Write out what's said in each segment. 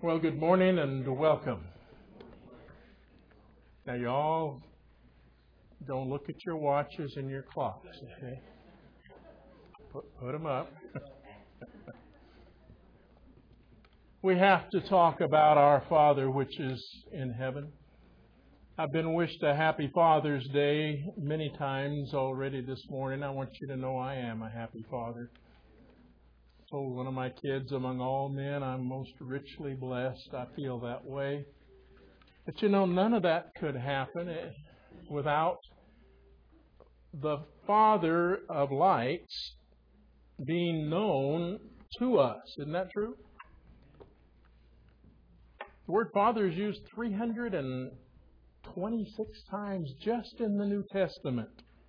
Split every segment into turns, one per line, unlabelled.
Well, good morning and welcome. Now, you all don't look at your watches and your clocks, okay? Put them up. We have to talk about our Father which is in heaven. I've been wished a happy Father's Day many times already this morning. I want you to know I am a happy father. I told one of my kids, among all men, I'm most richly blessed. I feel that way. But you know, none of that could happen without the Father of lights being known to us. Isn't that true? The word Father is used 326 times just in the New Testament.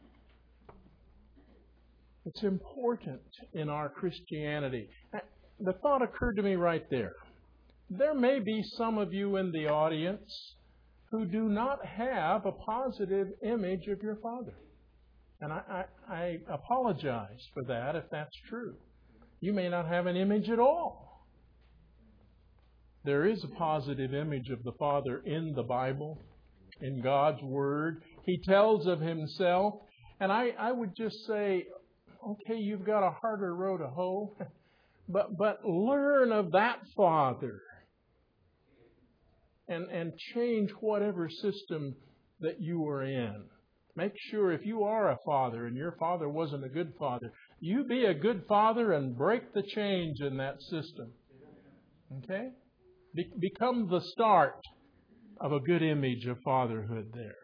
It's important in our Christianity. The thought occurred to me right there. There may be some of you in the audience who do not have a positive image of your Father. And I apologize for that if that's true. You may not have an image at all. There is a positive image of the Father in the Bible, in God's Word. He tells of Himself. And I would just say, okay, you've got a harder row to hoe, but learn of that Father and change whatever system that you are in. Make sure if you are a father and your father wasn't a good father, you be a good father and break the change in that system. Okay? Become the start of a good image of fatherhood there.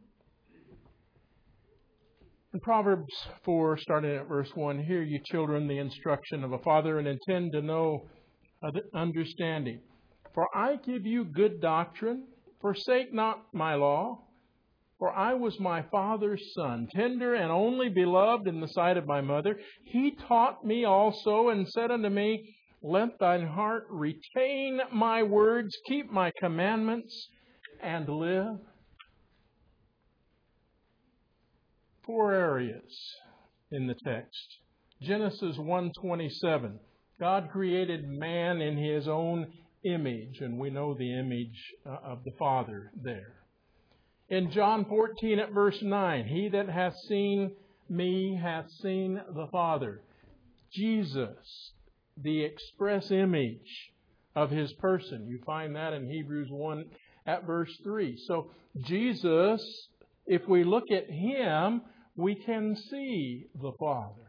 In Proverbs 4, starting at verse 1, hear you children the instruction of a father and intend to know understanding. For I give you good doctrine, forsake not my law. For I was my father's son, tender and only beloved in the sight of my mother. He taught me also and said unto me, let thine heart retain my words, keep my commandments, and live. 4 areas in the text. Genesis 1:27. God created man in His own image, and we know the image of the Father there. In John 14 at verse 9, he that hath seen me hath seen the Father. Jesus, the express image of His person. You find that in Hebrews 1 at verse 3. So Jesus, if we look at Him, we can see the Father.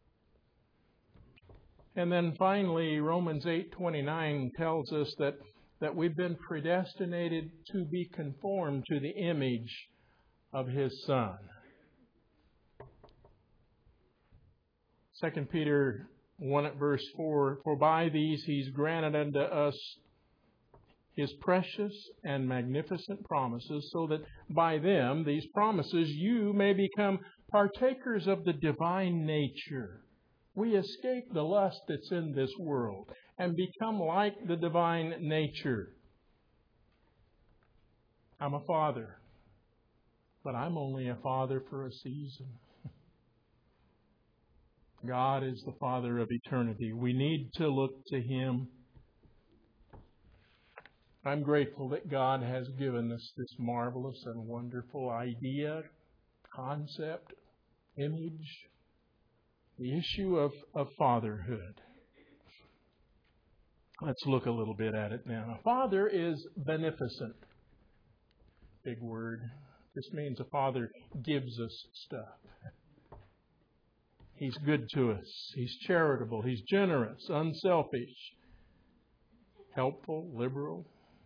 And then finally, Romans 8:29 tells us that we've been predestinated to be conformed to the image of His Son. 2 Peter 1 at verse 4, for by these He's granted unto us His precious and magnificent promises, so that by them, these promises, you may become partakers of the divine nature. We escape the lust that's in this world and become like the divine nature. I'm a father, but I'm only a father for a season. God is the Father of eternity. We need to look to Him. I'm grateful that God has given us this marvelous and wonderful idea, concept, image, the issue of fatherhood. Let's look a little bit at it now. A father is beneficent. Big word. This means a father gives us stuff. He's good to us. He's charitable. He's generous, unselfish, helpful, liberal.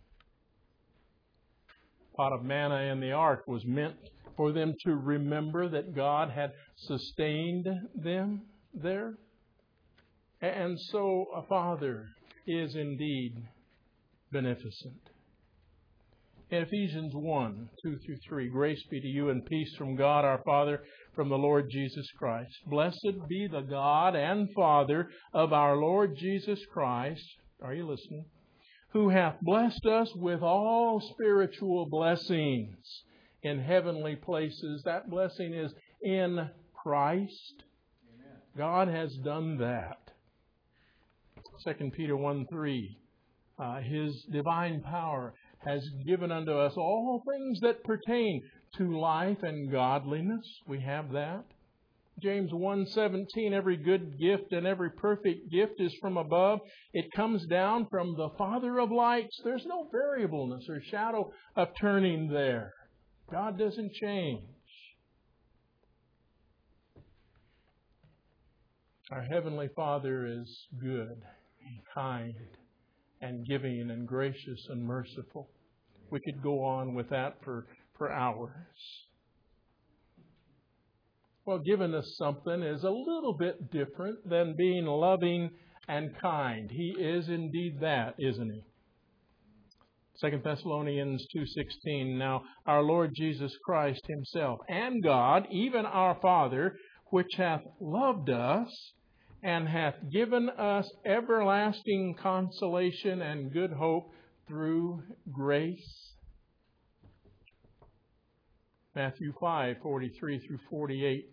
Pot of manna in the ark was meant for them to remember that God had sustained them there. And so a father is indeed beneficent. In Ephesians 1, 2 through 3, grace be to you and peace from God our Father, from the Lord Jesus Christ. Blessed be the God and Father of our Lord Jesus Christ. Are you listening? Who hath blessed us with all spiritual blessings in heavenly places. That blessing is in Christ. Amen. God has done that. 2 Peter 1:3. His divine power has given unto us all things that pertain to life and godliness. We have that. James 1:17, every good gift and every perfect gift is from above. It comes down from the Father of lights. There's no variableness or shadow of turning there. God doesn't change. Our Heavenly Father is good and kind and giving and gracious and merciful. We could go on with that for hours. Well, giving us something is a little bit different than being loving and kind. He is indeed that, isn't he? 2 Thessalonians 2:16, now our Lord Jesus Christ himself and God, even our Father, which hath loved us and hath given us everlasting consolation and good hope through grace. Matthew 5:43 through 48.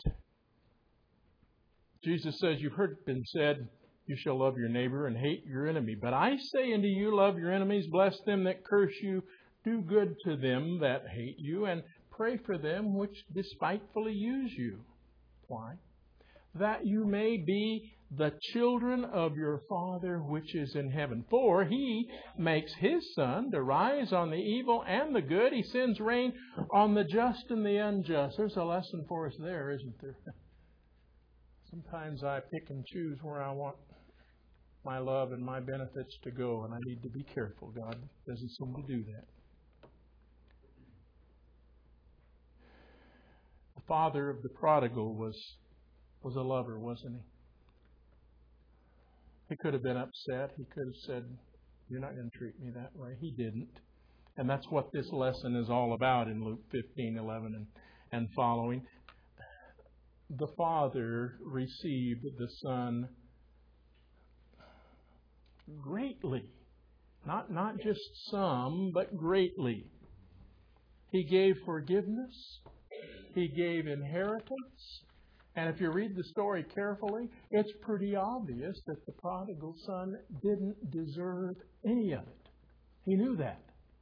Jesus says, you've heard it been said, you shall love your neighbor and hate your enemy. But I say unto you, love your enemies, bless them that curse you, do good to them that hate you, and pray for them which despitefully use you. Why? That you may be the children of your Father which is in heaven. For He makes His sun to rise on the evil and the good. He sends rain on the just and the unjust. There's a lesson for us there, isn't there? Sometimes I pick and choose where I want my love and my benefits to go, and I need to be careful. God doesn't seem to do that. The father of the prodigal was a lover, wasn't he? He could have been upset. He could have said, you're not going to treat me that way. He didn't. And that's what this lesson is all about in Luke 15:11 and following. The Father received the Son greatly. Not just some, but greatly. He gave forgiveness. He gave inheritance. And if you read the story carefully, it's pretty obvious that the prodigal son didn't deserve any of it. He knew that.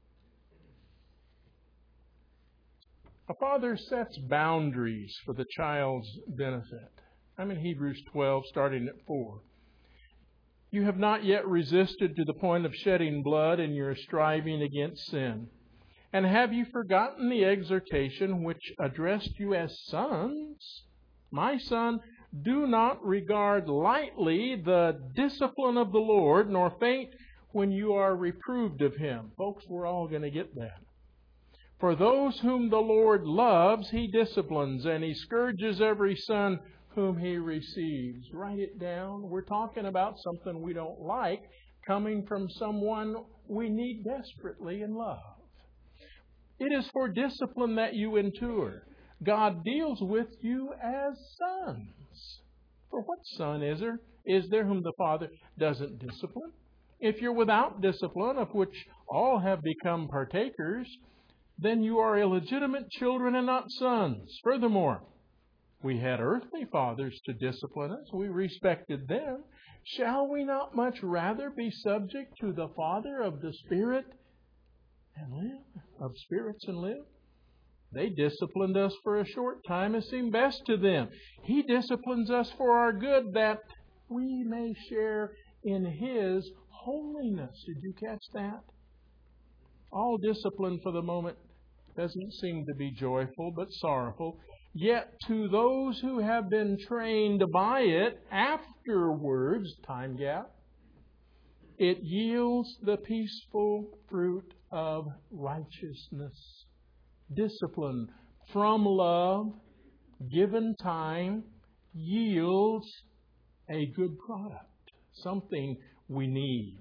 A father sets boundaries for the child's benefit. I'm in Hebrews 12, starting at 4. You have not yet resisted to the point of shedding blood in your striving against sin. And have you forgotten the exhortation which addressed you as sons? My son, do not regard lightly the discipline of the Lord, nor faint when you are reproved of Him. Folks, we're all going to get that. For those whom the Lord loves, He disciplines, and He scourges every son whom He receives. Write it down. We're talking about something we don't like coming from someone we need desperately in love. It is for discipline that you endure. God deals with you as sons. For what son is there whom the Father doesn't discipline? If you're without discipline, of which all have become partakers, then you are illegitimate children and not sons. Furthermore, we had earthly fathers to discipline us. We respected them. Shall we not much rather be subject to the Father of the Spirit and live? Of spirits and live? They disciplined us for a short time as seemed best to them. He disciplines us for our good, that we may share in His holiness. Did you catch that? All discipline for the moment doesn't seem to be joyful, but sorrowful. Yet to those who have been trained by it, afterwards, time gap, it yields the peaceful fruit of righteousness. Discipline from love, given time, yields a good product, something we need.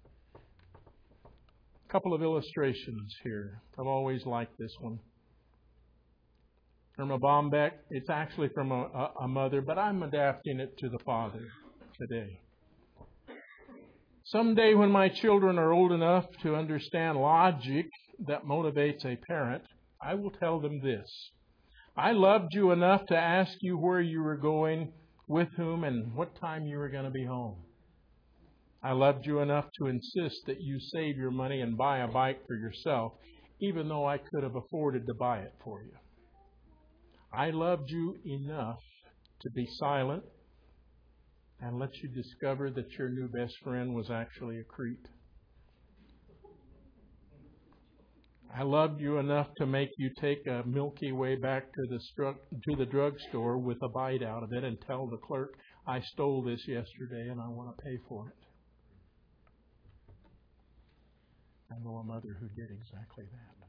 A couple of illustrations here. I've always liked this one. From a Bombeck. It's actually from a mother, but I'm adapting it to the father today. Someday when my children are old enough to understand logic that motivates a parent, I will tell them this. I loved you enough to ask you where you were going, with whom, and what time you were going to be home. I loved you enough to insist that you save your money and buy a bike for yourself, even though I could have afforded to buy it for you. I loved you enough to be silent and let you discover that your new best friend was actually a creep. I loved you enough to make you take a Milky Way back to the drugstore with a bite out of it and tell the clerk, I stole this yesterday and I want to pay for it. I know a mother who did exactly that.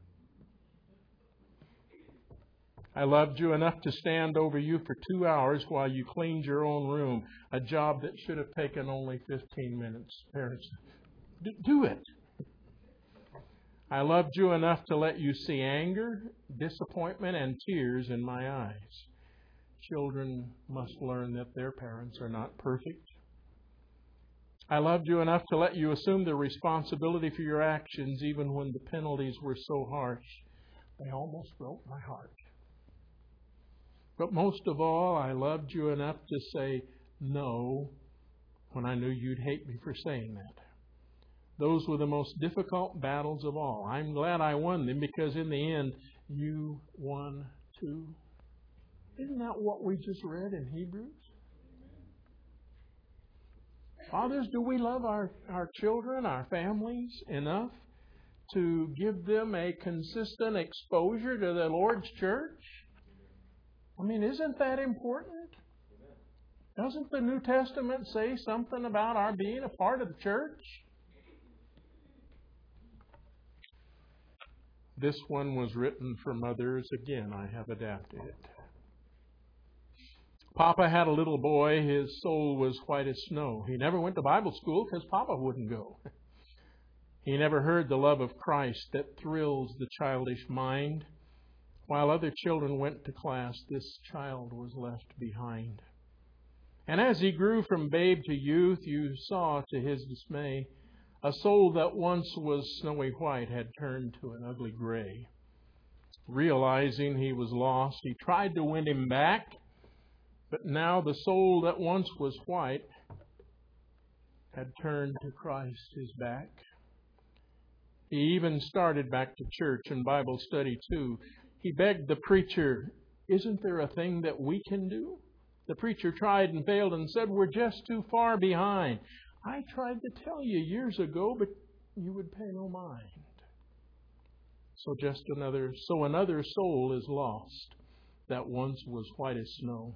I loved you enough to stand over you for 2 hours while you cleaned your own room, a job that should have taken only 15 minutes. Parents, do it. I loved you enough to let you see anger, disappointment, and tears in my eyes. Children must learn that their parents are not perfect. I loved you enough to let you assume the responsibility for your actions even when the penalties were so harsh. They almost broke my heart. But most of all, I loved you enough to say no when I knew you'd hate me for saying that. Those were the most difficult battles of all. I'm glad I won them because in the end, you won too. Isn't that what we just read in Hebrews? Fathers, do we love our children, our families enough to give them a consistent exposure to the Lord's church? I mean, isn't that important? Doesn't the New Testament say something about our being a part of the church? This one was written for mothers. Again, I have adapted it. Papa had a little boy. His soul was white as snow. He never went to Bible school because Papa wouldn't go. He never heard the love of Christ that thrills the childish mind. While other children went to class, this child was left behind. And as he grew from babe to youth, you saw, to his dismay, a soul that once was snowy white had turned to an ugly gray. Realizing he was lost, he tried to win him back, but now the soul that once was white had turned to Christ his back. He even started back to church and Bible study too. He begged the preacher, isn't there a thing that we can do? The preacher tried and failed and said, we're just too far behind. I tried to tell you years ago, but you would pay no mind. So another soul is lost that once was white as snow.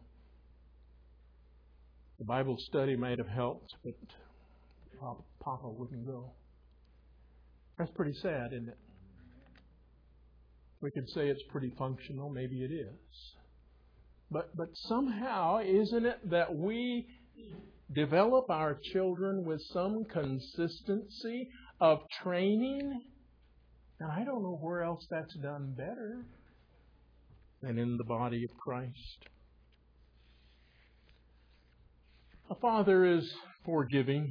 The Bible study might have helped, but Papa wouldn't go. That's pretty sad, isn't it? We could say it's pretty functional. Maybe it is. But somehow, isn't it that we develop our children with some consistency of training? And I don't know where else that's done better than in the body of Christ. A father is forgiving.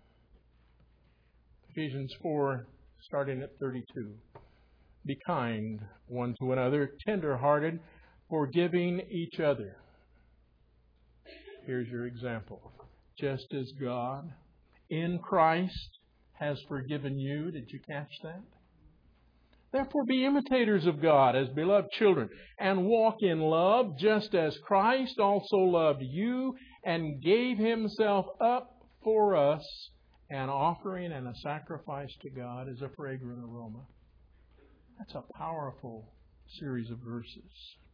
Ephesians 4, starting at 32. Be kind one to another, tender-hearted, forgiving each other. Here's your example. Just as God in Christ has forgiven you. Did you catch that? Therefore be imitators of God as beloved children, and walk in love, just as Christ also loved you and gave himself up for us, an offering and a sacrifice to God as a fragrant aroma. That's a powerful series of verses.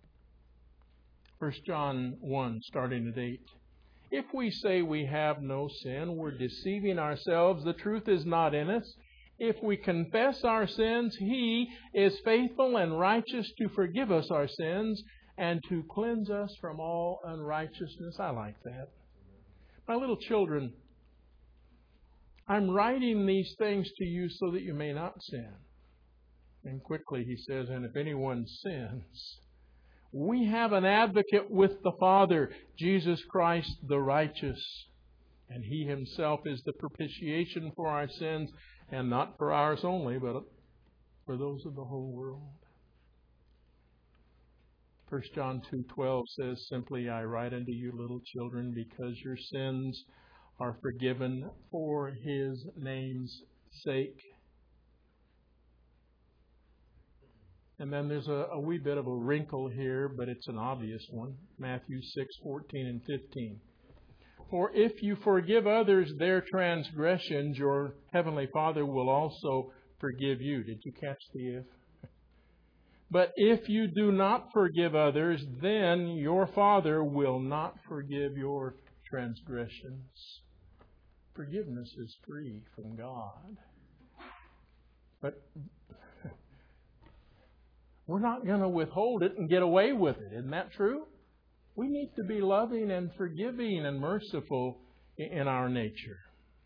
1 John 1, starting at 8. If we say we have no sin, we're deceiving ourselves. The truth is not in us. If we confess our sins, He is faithful and righteous to forgive us our sins and to cleanse us from all unrighteousness. I like that. My little children, I'm writing these things to you so that you may not sin. And quickly he says, and if anyone sins, we have an advocate with the Father, Jesus Christ the righteous. And He Himself is the propitiation for our sins, and not for ours only, but for those of the whole world. 1 John 2:12 says simply, I write unto you, little children, because your sins are forgiven for His name's sake. And then there's a wee bit of a wrinkle here, but it's an obvious one. Matthew 6:14 and 15. For if you forgive others their transgressions, your heavenly Father will also forgive you. Did you catch the if? But if you do not forgive others, then your Father will not forgive your transgressions. Forgiveness is free from God. But we're not going to withhold it and get away with it. Isn't that true? We need to be loving and forgiving and merciful in our nature.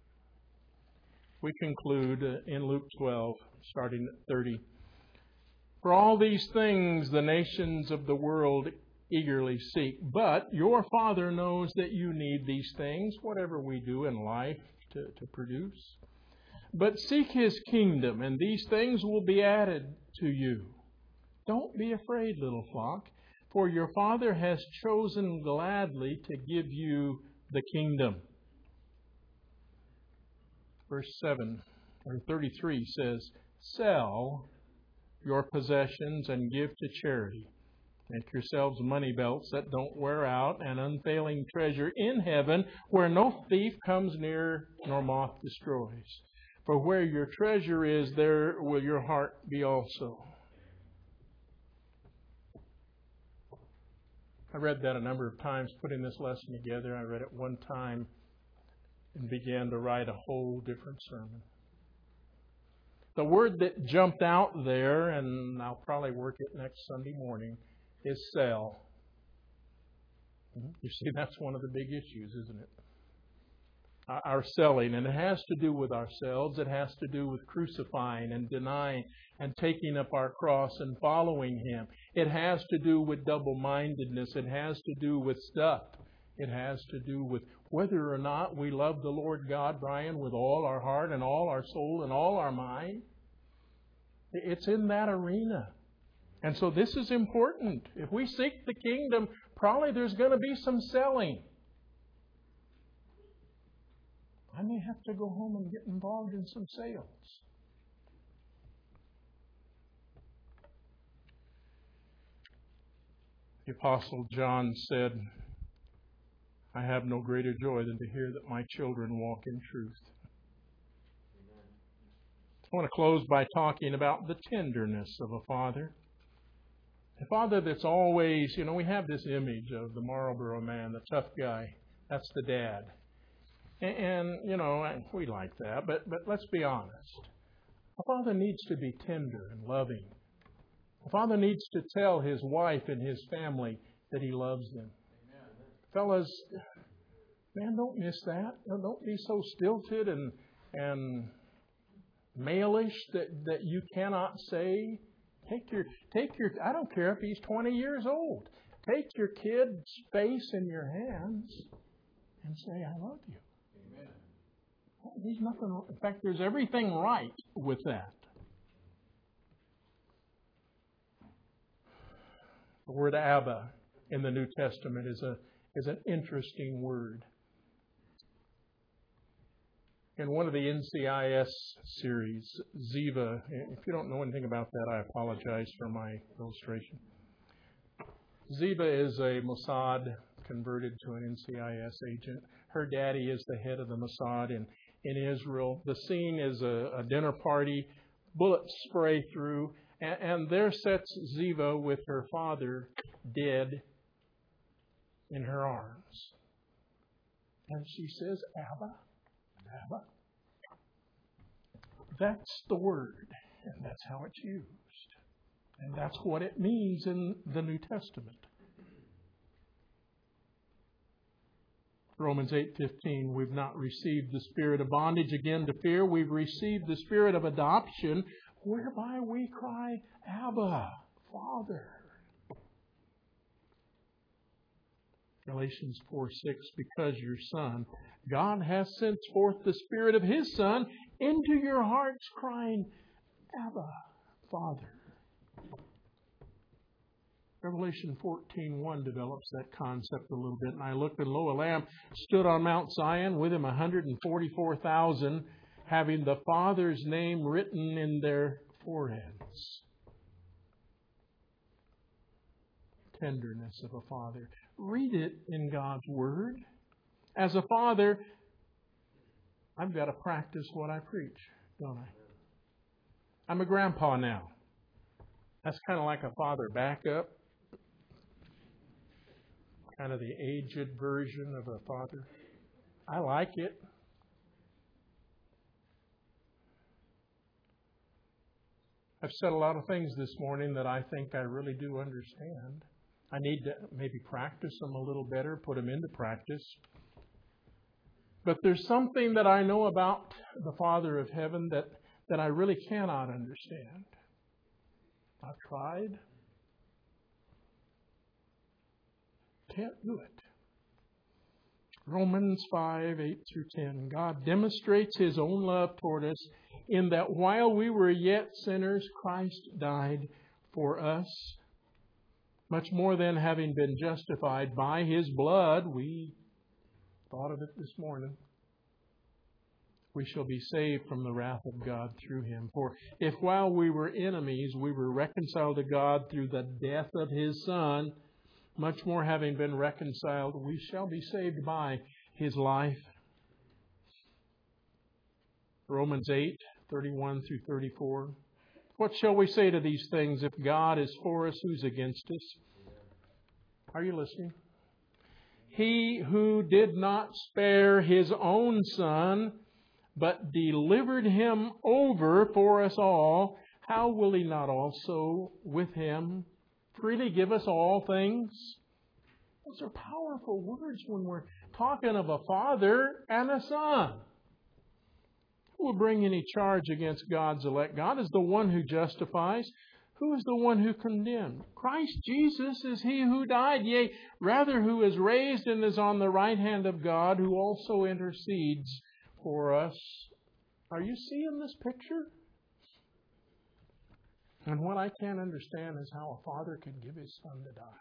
We conclude in Luke 12, starting at 30. For all these things the nations of the world eagerly seek, but your Father knows that you need these things, whatever we do in life to produce. But seek His kingdom, and these things will be added to you. Don't be afraid, little flock, for your Father has chosen gladly to give you the kingdom. Verse 33 says, sell your possessions and give to charity. Make yourselves money belts that don't wear out, and unfailing treasure in heaven, where no thief comes near nor moth destroys. For where your treasure is, there will your heart be also. I read that a number of times putting this lesson together. I read it one time and began to write a whole different sermon. The word that jumped out there, and I'll probably work it next Sunday morning, is sell. You see, that's one of the big issues, isn't it? Our selling. And it has to do with ourselves. It has to do with crucifying and denying and taking up our cross and following Him. It has to do with double-mindedness. It has to do with stuff. It has to do with whether or not we love the Lord God, Brian, with all our heart and all our soul and all our mind. It's in that arena. And so this is important. If we seek the kingdom, probably there's going to be some selling. I may have to go home and get involved in some sales. The Apostle John said, I have no greater joy than to hear that my children walk in truth. I want to close by talking about the tenderness of a father. A father that's always, we have this image of the Marlboro man, the tough guy. That's the dad. And we like that, but let's be honest. A father needs to be tender and loving. A father needs to tell his wife and his family that he loves them. Amen. Fellas, man, don't miss that. Don't be so stilted and malish that you cannot say. Take your. I don't care if he's 20 years old. Take your kid's face in your hands and say, I love you. Amen. There's nothing. In fact, there's everything right with that. The word Abba in the New Testament is an interesting word. In one of the NCIS series, Ziva, if you don't know anything about that, I apologize for my illustration. Ziva is a Mossad converted to an NCIS agent. Her daddy is the head of the Mossad in Israel. The scene is a dinner party, bullets spray through, and there sits Ziva with her father dead in her arms. And she says, Abba. Abba. That's the word, and that's how it's used. And that's what it means in the New Testament. Romans 8:15, we've not received the spirit of bondage again to fear. We've received the spirit of adoption, whereby we cry, Abba, Father. Galatians 4:6, because your Son, God has sent forth the Spirit of His Son into your hearts, crying, Abba, Father. Revelation 14:1 develops that concept a little bit. And I looked, and lo, a Lamb stood on Mount Zion, with him 144,000, having the Father's name written in their foreheads. Tenderness of a father. Read it in God's Word. As a father, I've got to practice what I preach, don't I? I'm a grandpa now. That's kind of like a father backup. Kind of the aged version of a father. I like it. I've said a lot of things this morning that I think I really do understand. I need to maybe practice them a little better, put them into practice. But there's something that I know about the Father of Heaven that I really cannot understand. I've tried. Can't do it. Romans 5:8-10. God demonstrates His own love toward us in that while we were yet sinners, Christ died for us. Much more than having been justified by His blood, we thought of it this morning, we shall be saved from the wrath of God through Him. For if while we were enemies, we were reconciled to God through the death of His Son, much more having been reconciled, we shall be saved by His life. Romans 8:31-34. What shall we say to these things? If God is for us, who's against us? Are you listening? He who did not spare His own Son, but delivered Him over for us all, how will He not also with Him freely give us all things? Those are powerful words when we're talking of a Father and a Son. Who will bring any charge against God's elect? God is the one who justifies. Who is the one who condemned? Christ Jesus is He who died, yea, rather who is raised and is on the right hand of God, who also intercedes for us. Are you seeing this picture? And what I can't understand is how a father can give his son to die.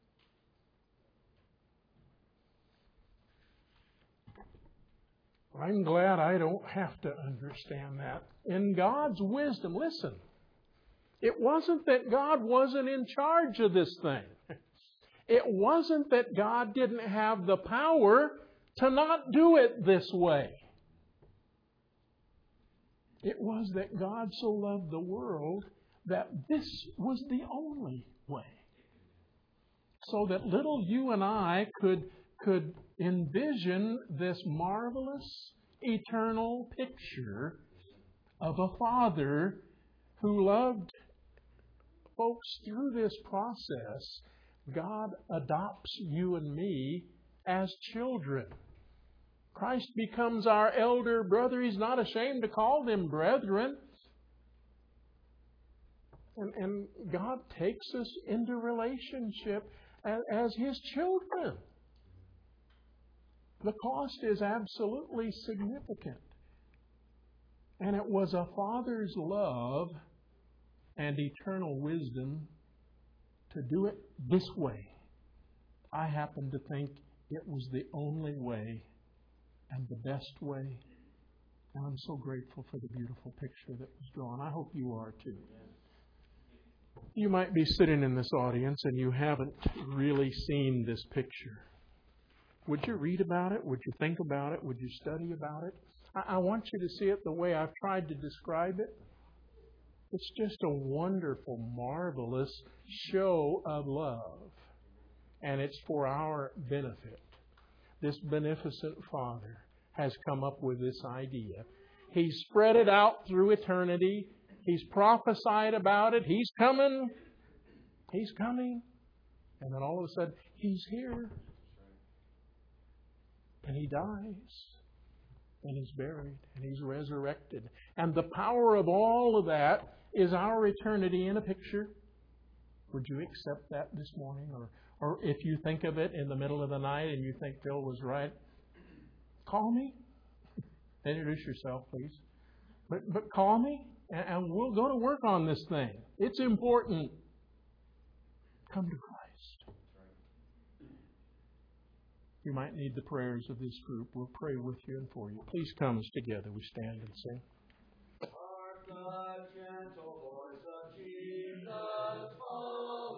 I'm glad I don't have to understand that. In God's wisdom, listen, it wasn't that God wasn't in charge of this thing. It wasn't that God didn't have the power to not do it this way. It was that God so loved the world that this was the only way. So that little you and I could envision this marvelous, eternal picture of a Father who loved folks through this process. God adopts you and me as children. Christ becomes our elder brother. He's not ashamed to call them brethren. And God takes us into relationship as His children. The cost is absolutely significant. And it was a Father's love and eternal wisdom to do it this way. I happen to think it was the only way and the best way. And I'm so grateful for the beautiful picture that was drawn. I hope you are too. You might be sitting in this audience and you haven't really seen this picture. Would you read about it? Would you think about it? Would you study about it? I want you to see it the way I've tried to describe it. It's just a wonderful, marvelous show of love. And it's for our benefit. This beneficent Father has come up with this idea. He's spread it out through eternity. He's prophesied about it. He's coming. He's coming. And then all of a sudden, He's here. And He dies. And He's buried. And He's resurrected. And the power of all of that is our eternity in a picture. Would you accept that this morning? Or if you think of it in the middle of the night and you think Bill was right, call me. Introduce yourself, please. But call me, and we'll go to work on this thing. It's important. come to Christ. You might need the prayers of this group. We'll pray with you and for you. Please come as together we stand and sing. Hark the gentle voice of Jesus.